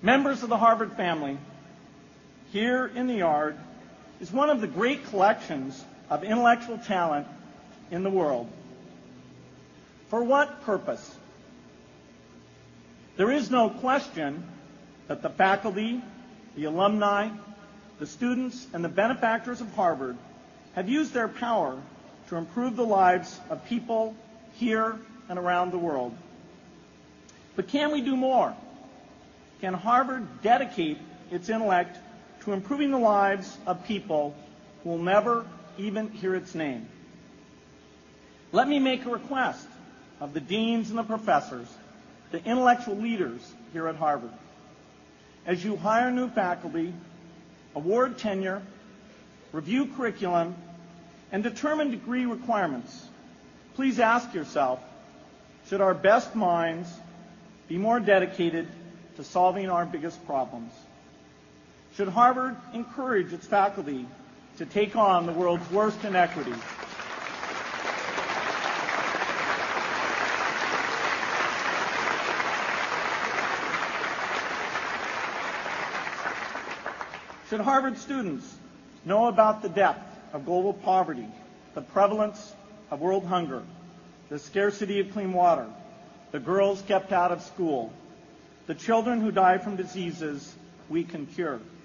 Members of the Harvard family, here in the yard is one of the great collections of intellectual talent in the world. For what purpose? There is no question that the faculty, the alumni, the students, and the benefactors of Harvard have used their power to improve the lives of people here and around the world. But can we do more? Can Harvard dedicate its intellect to improving the lives of people who will never even hear its name? Let me make a request of the deans and the professors, the intellectual leaders here at Harvard. As you hire new faculty, award tenure, review curriculum, and determine degree requirements, please ask yourself, should our best minds be more dedicated to solving our biggest problems? Should Harvard encourage its faculty to take on the world's worst inequities? Should Harvard students know about the depth of global poverty, the prevalence of world hunger, the scarcity of clean water, the girls kept out of school, the children who die from diseases we can cure?